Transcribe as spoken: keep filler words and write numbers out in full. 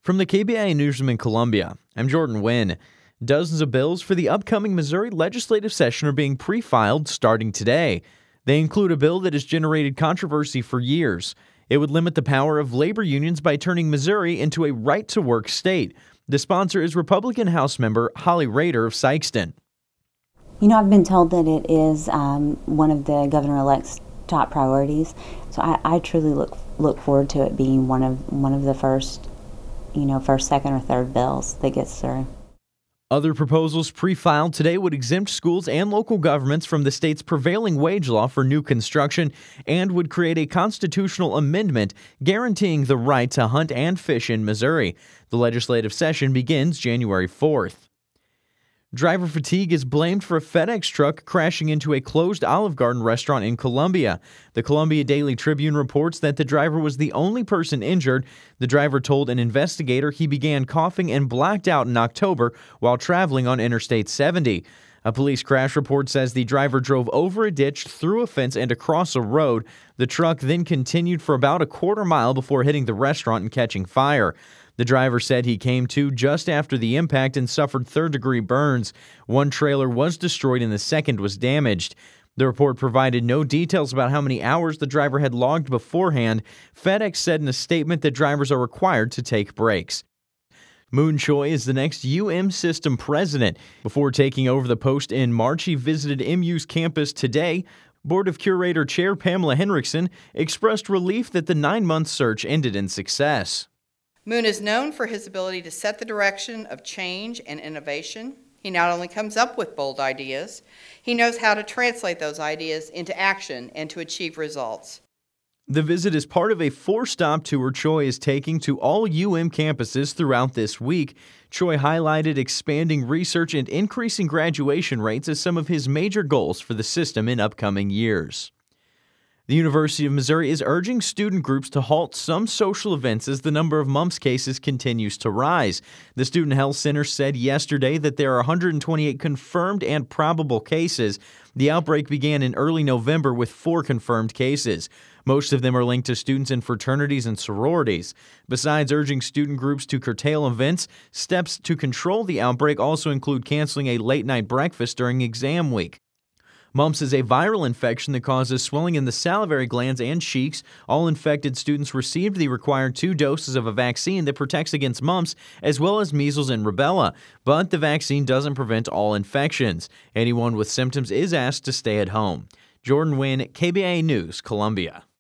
From the K B I A Newsroom in Columbia, I'm Jordan Wynn. Dozens of bills for the upcoming Missouri legislative session are being pre-filed starting today. They include a bill that has generated controversy for years. It would limit the power of labor unions by turning Missouri into a right-to-work state. The sponsor is Republican House member Holly Rader of Sikeston. You know, I've been told that it is um, one of the governor-elect's top priorities, so I, I truly look look forward to it being one of one of the first, you know, first, second, or third bills that gets through. Other proposals pre-filed today would exempt schools and local governments from the state's prevailing wage law for new construction and would create a constitutional amendment guaranteeing the right to hunt and fish in Missouri. The legislative session begins January fourth. Driver fatigue is blamed for a FedEx truck crashing into a closed Olive Garden restaurant in Columbia. The Columbia Daily Tribune reports that the driver was the only person injured. The driver told an investigator he began coughing and blacked out in October while traveling on Interstate seventy. A police crash report says the driver drove over a ditch, through a fence, and across a road. The truck then continued for about a quarter mile before hitting the restaurant and catching fire. The driver said he came to just after the impact and suffered third-degree burns. One trailer was destroyed and the second was damaged. The report provided no details about how many hours the driver had logged beforehand. FedEx said in a statement that drivers are required to take breaks. Moon Choi is the next U M system president. Before taking over the post in March, he visited M U's campus today. Board of Curator Chair Pamela Henriksen expressed relief that the nine-month search ended in success. Moon is known for his ability to set the direction of change and innovation. He not only comes up with bold ideas, he knows how to translate those ideas into action and to achieve results. The visit is part of a four-stop tour Choi is taking to all U M campuses throughout this week. Choi highlighted expanding research and increasing graduation rates as some of his major goals for the system in upcoming years. The University of Missouri is urging student groups to halt some social events as the number of mumps cases continues to rise. The Student Health Center said yesterday that there are one hundred twenty-eight confirmed and probable cases. The outbreak began in early November with four confirmed cases. Most of them are linked to students in fraternities and sororities. Besides urging student groups to curtail events, steps to control the outbreak also include canceling a late-night breakfast during exam week. Mumps is a viral infection that causes swelling in the salivary glands and cheeks. All infected students received the required two doses of a vaccine that protects against mumps, as well as measles and rubella. But the vaccine doesn't prevent all infections. Anyone with symptoms is asked to stay at home. Jordan Wynn, K B I A News, Columbia.